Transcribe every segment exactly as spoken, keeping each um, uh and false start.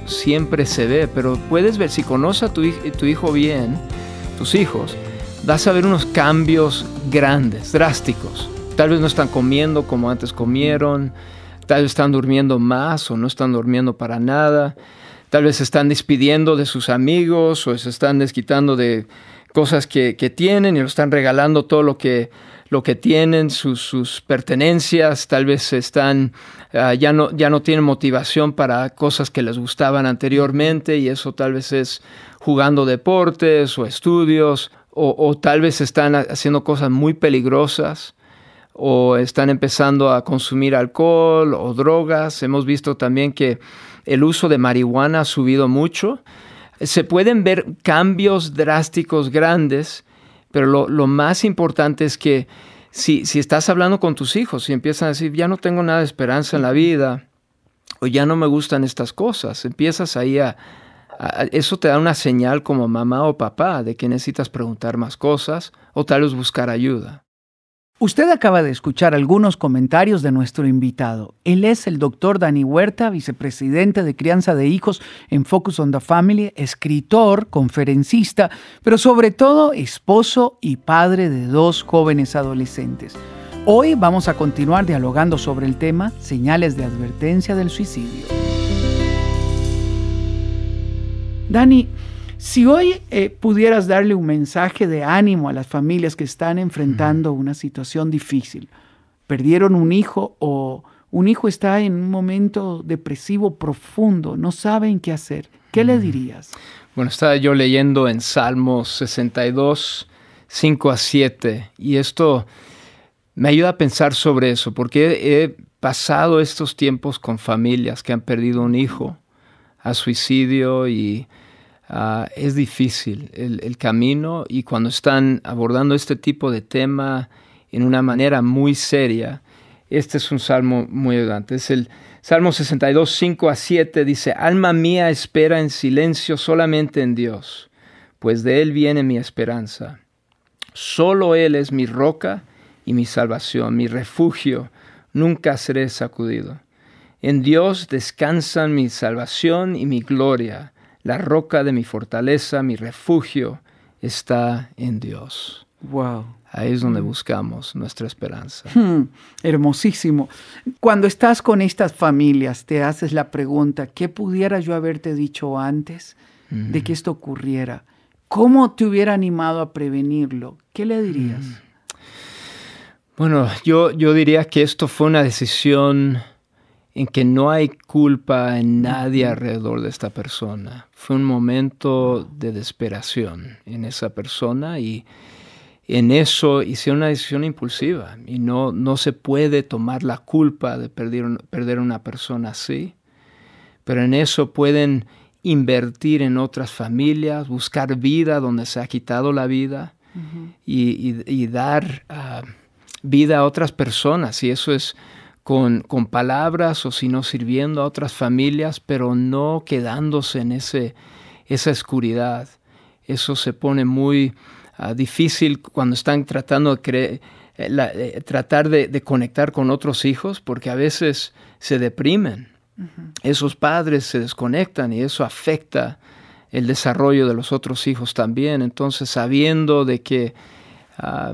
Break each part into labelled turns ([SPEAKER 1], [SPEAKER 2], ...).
[SPEAKER 1] siempre se ve, pero puedes ver, si conoces a tu, hij- tu hijo bien, tus hijos, vas a ver unos cambios grandes, drásticos. Tal vez no están comiendo como antes comieron, tal vez están durmiendo más o no están durmiendo para nada, tal vez se están despidiendo de sus amigos o se están desquitando de cosas que, que tienen y lo están regalando todo lo que, lo que tienen, sus, sus pertenencias, tal vez están, uh, ya, no, ya no tienen motivación para cosas que les gustaban anteriormente y eso tal vez es jugando deportes o estudios o, o tal vez están haciendo cosas muy peligrosas o están empezando a consumir alcohol o drogas. Hemos visto también que el uso de marihuana ha subido mucho. Se pueden ver cambios drásticos grandes, pero lo, lo más importante es que si, si estás hablando con tus hijos y empiezan a decir, ya no tengo nada de esperanza en la vida, o ya no me gustan estas cosas, empiezas ahí a, a... Eso te da una señal como mamá o papá de que necesitas preguntar más cosas o tal vez buscar ayuda.
[SPEAKER 2] Usted acaba de escuchar algunos comentarios de nuestro invitado. Él es el doctor Dani Huerta, vicepresidente de Crianza de Hijos en Focus on the Family, escritor, conferencista, pero sobre todo esposo y padre de dos jóvenes adolescentes. Hoy vamos a continuar dialogando sobre el tema señales de advertencia del suicidio. Dani, si hoy eh, pudieras darle un mensaje de ánimo a las familias que están enfrentando una situación difícil, perdieron un hijo o un hijo está en un momento depresivo profundo, no saben qué hacer, ¿qué le dirías?
[SPEAKER 1] Bueno, estaba yo leyendo en Salmos sesenta y dos, cinco a siete, y esto me ayuda a pensar sobre eso, porque he pasado estos tiempos con familias que han perdido un hijo a suicidio y Uh, es difícil el, el camino, y cuando están abordando este tipo de tema en una manera muy seria, este es un salmo muy ayudante. Es el Salmo sesenta y dos, cinco a siete, dice: Alma mía, espera en silencio solamente en Dios, pues de Él viene mi esperanza. Solo Él es mi roca y mi salvación, mi refugio, nunca seré sacudido. En Dios descansan mi salvación y mi gloria. La roca de mi fortaleza, mi refugio, está en Dios.
[SPEAKER 2] Wow.
[SPEAKER 1] Ahí es donde mm. buscamos nuestra esperanza.
[SPEAKER 2] Hmm, hermosísimo. Cuando estás con estas familias, te haces la pregunta, ¿qué pudiera yo haberte dicho antes mm. de que esto ocurriera? ¿Cómo te hubiera animado a prevenirlo? ¿Qué le dirías? Mm.
[SPEAKER 1] Bueno, yo, yo diría que esto fue una decisión en que no hay culpa en nadie uh-huh. alrededor de esta persona. Fue un momento de desesperación en esa persona y en eso hice una decisión impulsiva y no, no se puede tomar la culpa de perder, perder una persona así, pero en eso pueden invertir en otras familias, buscar vida donde se ha quitado la vida uh-huh. y, y, y dar uh, vida a otras personas, y eso es Con, con palabras o si no sirviendo a otras familias, pero no quedándose en ese, esa oscuridad. Eso se pone muy uh, difícil cuando están tratando de cre- la, eh, tratar de, de conectar con otros hijos, porque a veces se deprimen. Uh-huh. Esos padres se desconectan y eso afecta el desarrollo de los otros hijos también. Entonces, sabiendo de que uh,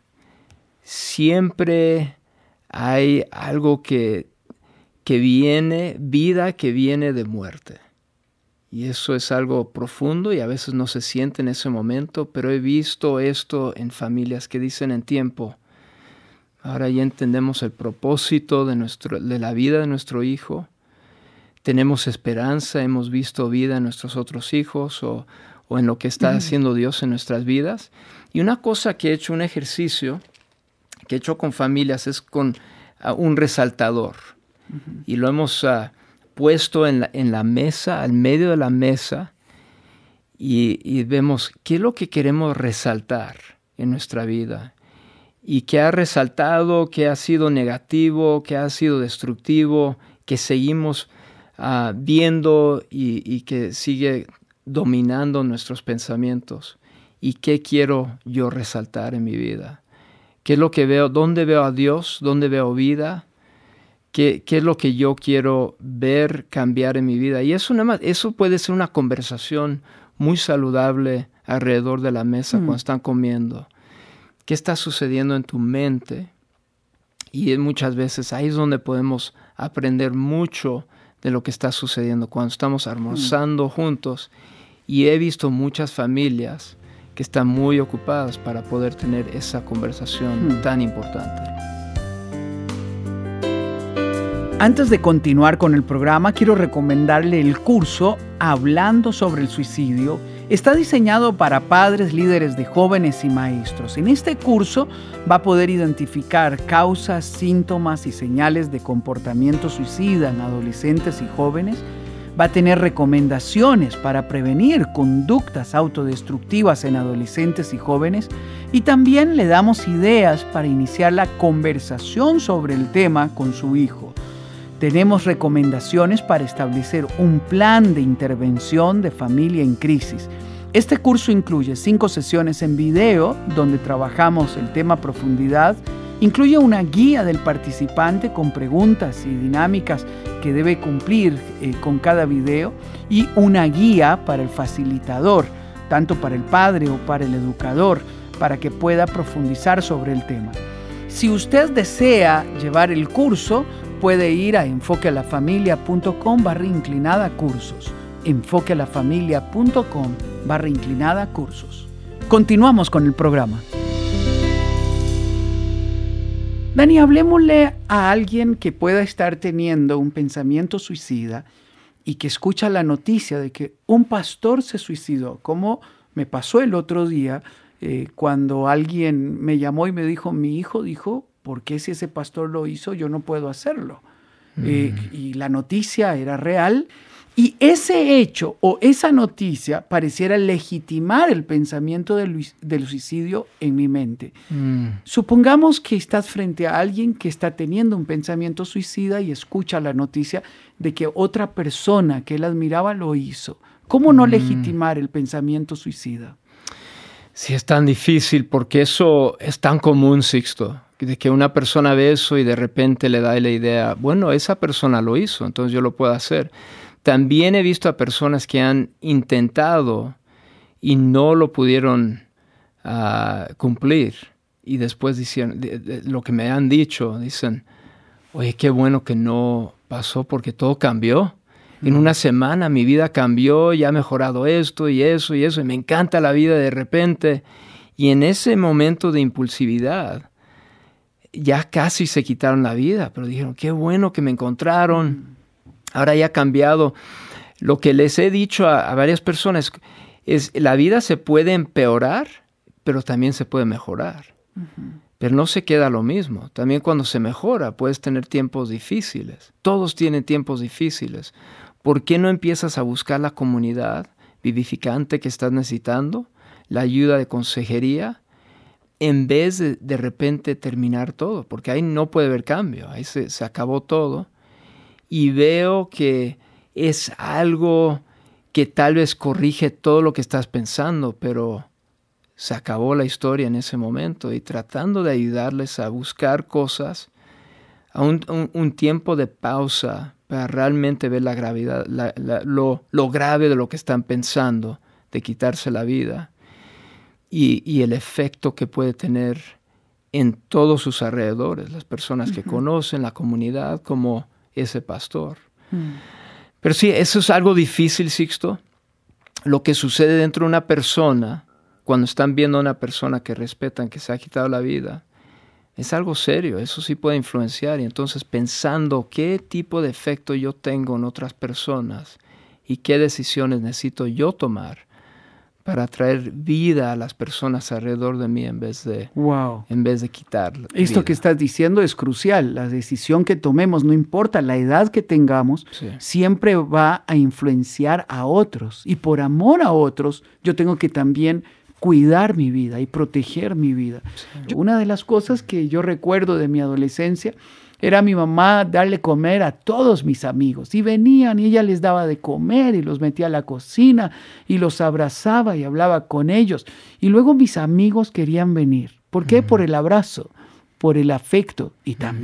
[SPEAKER 1] siempre hay algo que, que viene, vida que viene de muerte. Y eso es algo profundo y a veces no se siente en ese momento, pero he visto esto en familias que dicen en tiempo, ahora ya entendemos el propósito de, nuestro, de la vida de nuestro hijo, tenemos esperanza, hemos visto vida en nuestros otros hijos o, o en lo que está haciendo Dios en nuestras vidas. Y una cosa que he hecho, un ejercicio que he hecho con familias, es con uh, un resaltador. Uh-huh. Y lo hemos uh, puesto en la, en la mesa, al medio de la mesa, y, y vemos qué es lo que queremos resaltar en nuestra vida. Y qué ha resaltado, qué ha sido negativo, qué ha sido destructivo, que seguimos uh, viendo y, y que sigue dominando nuestros pensamientos. Y qué quiero yo resaltar en mi vida. ¿Qué es lo que veo? ¿Dónde veo a Dios? ¿Dónde veo vida? ¿Qué, qué es lo que yo quiero ver cambiar en mi vida? Y eso, nada más, eso puede ser una conversación muy saludable alrededor de la mesa mm. cuando están comiendo. ¿Qué está sucediendo en tu mente? Y muchas veces ahí es donde podemos aprender mucho de lo que está sucediendo cuando estamos almorzando mm. juntos. Y he visto muchas familias que están muy ocupadas para poder tener esa conversación mm. tan importante.
[SPEAKER 2] Antes de continuar con el programa, quiero recomendarle el curso Hablando sobre el suicidio. Está diseñado para padres, líderes de jóvenes y maestros. En este curso va a poder identificar causas, síntomas y señales de comportamiento suicida en adolescentes y jóvenes. Va a tener recomendaciones para prevenir conductas autodestructivas en adolescentes y jóvenes. Y también le damos ideas para iniciar la conversación sobre el tema con su hijo. Tenemos recomendaciones para establecer un plan de intervención de familia en crisis. Este curso incluye cinco sesiones en video donde trabajamos el tema a profundidad. Incluye una guía del participante con preguntas y dinámicas que debe cumplir eh, con cada video y una guía para el facilitador, tanto para el padre o para el educador, para que pueda profundizar sobre el tema. Si usted desea llevar el curso, puede ir a enfoquealafamilia.com barra inclinada cursos. enfoquealafamilia.com barra inclinada cursos. Continuamos con el programa. Dani, hablemosle a alguien que pueda estar teniendo un pensamiento suicida y que escucha la noticia de que un pastor se suicidó, como me pasó el otro día eh, cuando alguien me llamó y me dijo, mi hijo dijo, ¿por qué si ese pastor lo hizo yo no puedo hacerlo? Mm. Eh, y la noticia era real. Y ese hecho o esa noticia pareciera legitimar el pensamiento del, del suicidio en mi mente. Mm. Supongamos que estás frente a alguien que está teniendo un pensamiento suicida y escucha la noticia de que otra persona que él admiraba lo hizo. ¿Cómo no mm. legitimar el pensamiento suicida?
[SPEAKER 1] Sí, es tan difícil porque eso es tan común, Sixto, de que una persona ve eso y de repente le da la idea, bueno, esa persona lo hizo, entonces yo lo puedo hacer. También he visto a personas que han intentado y no lo pudieron uh, cumplir. Y después dicen, de, de, lo que me han dicho, dicen, oye, qué bueno que no pasó porque todo cambió. Mm. En una semana mi vida cambió, ya ha mejorado esto y eso y eso. Y me encanta la vida de repente. Y en ese momento de impulsividad, ya casi se quitaron la vida. Pero dijeron, qué bueno que me encontraron. Mm. Ahora ya ha cambiado. Lo que les he dicho a, a varias personas es la vida se puede empeorar, pero también se puede mejorar. Uh-huh. Pero no se queda lo mismo. También cuando se mejora puedes tener tiempos difíciles. Todos tienen tiempos difíciles. ¿Por qué no empiezas a buscar la comunidad vivificante que estás necesitando? La ayuda de consejería, en vez de de repente terminar todo. Porque ahí no puede haber cambio. Ahí se, se acabó todo. Y veo que es algo que tal vez corrige todo lo que estás pensando, pero se acabó la historia en ese momento. Y tratando de ayudarles a buscar cosas, a un, un, un tiempo de pausa para realmente ver la gravedad, la, la, lo, lo grave de lo que están pensando, de quitarse la vida, y, y el efecto que puede tener en todos sus alrededores, las personas uh-huh. que conocen, la comunidad, como ese pastor. Mm. Pero sí, eso es algo difícil, Sixto. Lo que sucede dentro de una persona, cuando están viendo a una persona que respetan, que se ha quitado la vida, es algo serio. Eso sí puede influenciar. Y entonces pensando qué tipo de efecto yo tengo en otras personas y qué decisiones necesito yo tomar para traer vida a las personas alrededor de mí en vez de, wow. en vez de quitarla.
[SPEAKER 2] Esto
[SPEAKER 1] vida.
[SPEAKER 2] que estás diciendo es crucial. La decisión que tomemos, no importa la edad que tengamos, sí. siempre va a influenciar a otros. Y por amor a otros, yo tengo que también cuidar mi vida y proteger mi vida. Sí. Una de las cosas que yo recuerdo de mi adolescencia era mi mamá darle comer a todos mis amigos. Y venían y ella les daba de comer y los metía a la cocina y los abrazaba y hablaba con ellos. Y luego mis amigos querían venir. ¿Por qué? Uh-huh. Por el abrazo, por el afecto y también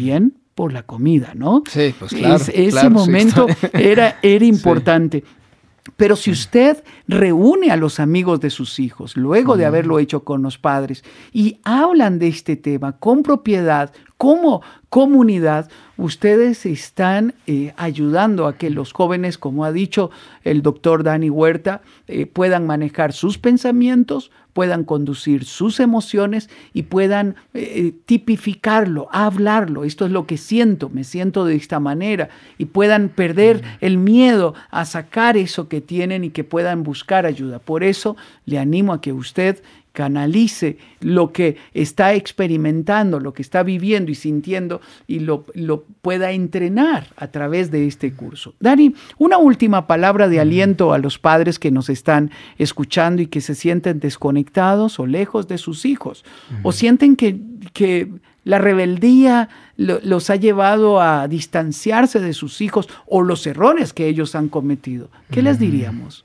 [SPEAKER 2] por la comida, ¿no?
[SPEAKER 1] Sí, pues claro.
[SPEAKER 2] Es, ese
[SPEAKER 1] claro,
[SPEAKER 2] momento
[SPEAKER 1] sí,
[SPEAKER 2] era, era importante. Sí. Pero si usted reúne a los amigos de sus hijos, luego de haberlo hecho con los padres, y hablan de este tema con propiedad, como comunidad, ustedes están eh, ayudando a que los jóvenes, como ha dicho el doctor Dani Huerta, eh, puedan manejar sus pensamientos, puedan conducir sus emociones y puedan eh, tipificarlo, hablarlo. Esto es lo que siento, me siento de esta manera, y puedan perder el miedo a sacar eso que tienen y que puedan buscar ayuda. Por eso le animo a que usted canalice lo que está experimentando, lo que está viviendo y sintiendo, y lo, lo pueda entrenar a través de este curso. Dani, una última palabra de aliento a los padres que nos están escuchando y que se sienten desconectados o lejos de sus hijos, uh-huh. o sienten que, que la rebeldía lo, los ha llevado a distanciarse de sus hijos, o los errores que ellos han cometido. ¿Qué uh-huh. les diríamos?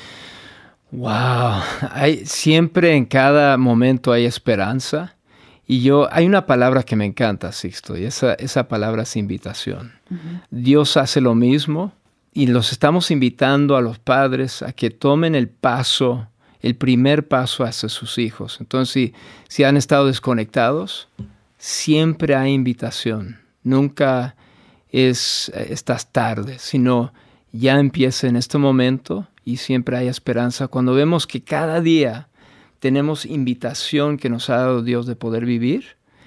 [SPEAKER 1] Wow, hay, siempre en cada momento hay esperanza, y yo, hay una palabra que me encanta, Sixto, y esa, esa palabra es invitación. Uh-huh. Dios hace lo mismo, y los estamos invitando a los padres a que tomen el paso, el primer paso hacia sus hijos. Entonces, si, si han estado desconectados, siempre hay invitación. Nunca es, estás tarde, sino ya empieza en este momento. Y siempre hay esperanza cuando vemos que cada día tenemos invitación que nos ha dado Dios de poder vivir,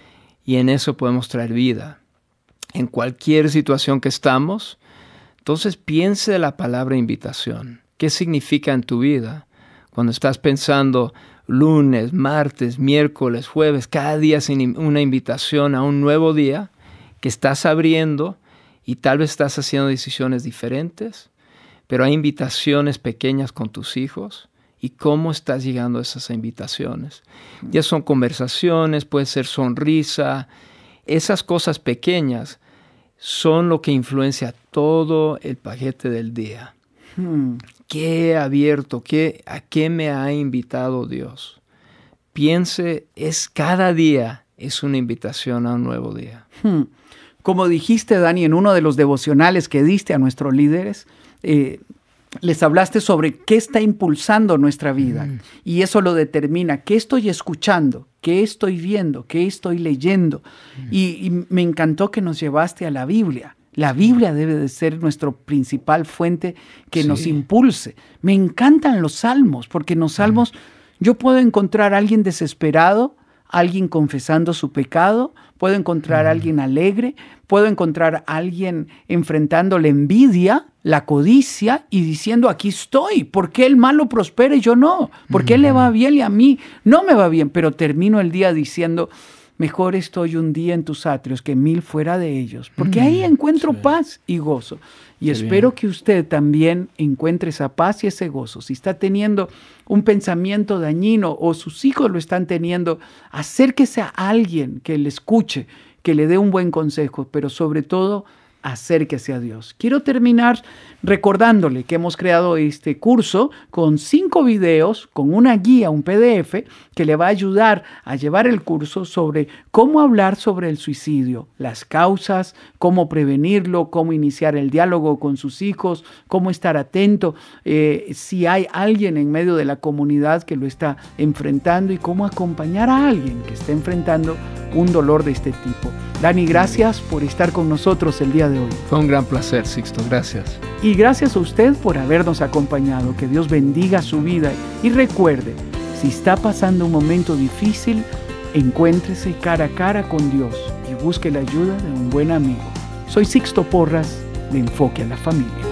[SPEAKER 1] y en eso podemos traer vida. En cualquier situación que estamos, entonces piense la palabra invitación. ¿Qué significa en tu vida? Cuando estás pensando lunes, martes, miércoles, jueves, cada día es una invitación a un nuevo día que estás abriendo, y tal vez estás haciendo decisiones diferentes, pero hay invitaciones pequeñas con tus hijos, y cómo estás llegando a esas invitaciones. Ya son conversaciones, puede ser sonrisa. Esas cosas pequeñas son lo que influencia todo el paquete del día. Hmm. ¿Qué he abierto? ¿Qué, ¿A qué me ha invitado Dios? Piense, es cada día es una invitación a un nuevo día.
[SPEAKER 2] Hmm. Como dijiste, Dani, en uno de los devocionales que diste a nuestros líderes, Eh, les hablaste sobre qué está impulsando nuestra vida, mm. y eso lo determina. ¿Qué estoy escuchando? ¿Qué estoy viendo? ¿Qué estoy leyendo? Mm. Y, y me encantó que nos llevaste a la Biblia. La Biblia debe de ser nuestra principal fuente que sí. nos impulse. Me encantan los salmos, porque en los salmos mm. yo puedo encontrar a alguien desesperado, alguien confesando su pecado, puedo encontrar a alguien alegre, puedo encontrar a alguien enfrentando la envidia, la codicia, y diciendo, aquí estoy, ¿por qué el malo prospera y yo no? ¿Por qué él le va bien y a mí no me va bien? Pero termino el día diciendo, mejor estoy un día en tus atrios que mil fuera de ellos, porque mm, ahí encuentro sí. paz y gozo. Y Qué espero bien. que usted también encuentre esa paz y ese gozo. Si está teniendo un pensamiento dañino, o sus hijos lo están teniendo, acérquese a alguien que le escuche, que le dé un buen consejo, pero sobre todo, acérquese a Dios. Quiero terminar recordándole que hemos creado este curso con cinco videos, con una guía, un P D F, que le va a ayudar a llevar el curso sobre cómo hablar sobre el suicidio, las causas, cómo prevenirlo, cómo iniciar el diálogo con sus hijos, cómo estar atento, eh, si hay alguien en medio de la comunidad que lo está enfrentando, y cómo acompañar a alguien que está enfrentando un dolor de este tipo. Dani, gracias por estar con nosotros el día de hoy.
[SPEAKER 1] Fue un gran placer, Sixto. Gracias.
[SPEAKER 2] Y gracias a usted por habernos acompañado. Que Dios bendiga su vida. Y recuerde, si está pasando un momento difícil, encuéntrese cara a cara con Dios y busque la ayuda de un buen amigo. Soy Sixto Porras, de Enfoque a la Familia.